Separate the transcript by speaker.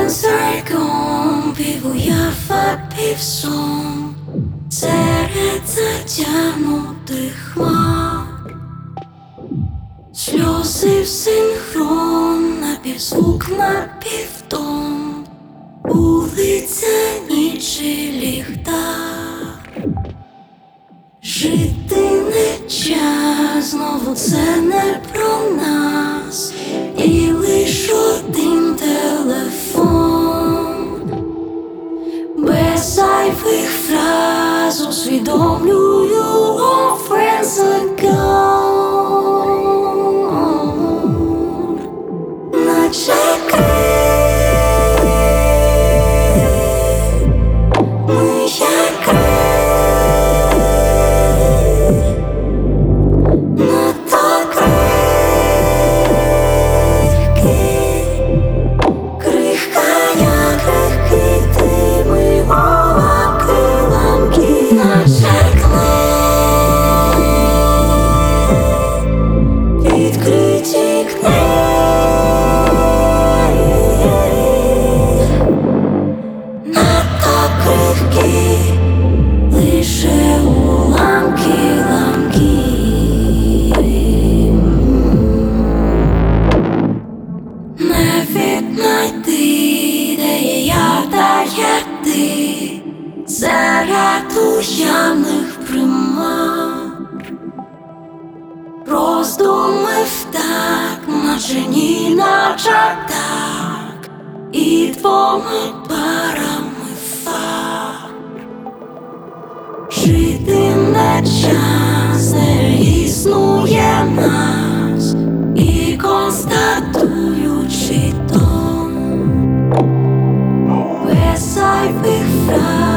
Speaker 1: Серком півуява півсон серед затягнутих хмар, сльози в синхрон, напівзвук, напівтон, вулиця, ніч і ліхтар. Жити не час, знову це не про нас, і лиш один телефон. Без зайвих фраз усвідомлюю all friends are gone. Наче крик, ми як крик, надто крихкі, крихка як крихкий ти, ми уламки, ламки, наче клей, відкриті книги, надто крихкі, лише уламки, ламки. Не віднайти, де є я та є ти, серед уявних примар. Роздумив так, наче ні, наче так, і двома парами фар. Жити не час, не існує нас, і констатуючи тон, без зайвих фраз